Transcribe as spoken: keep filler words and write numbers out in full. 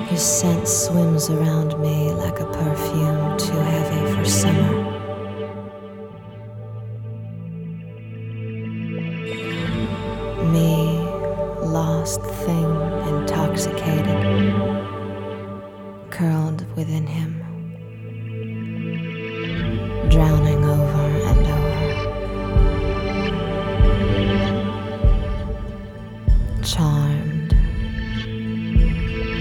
His scent swims around me like a perfume too heavy for summer. Me, lost thing, intoxicated, curled within him.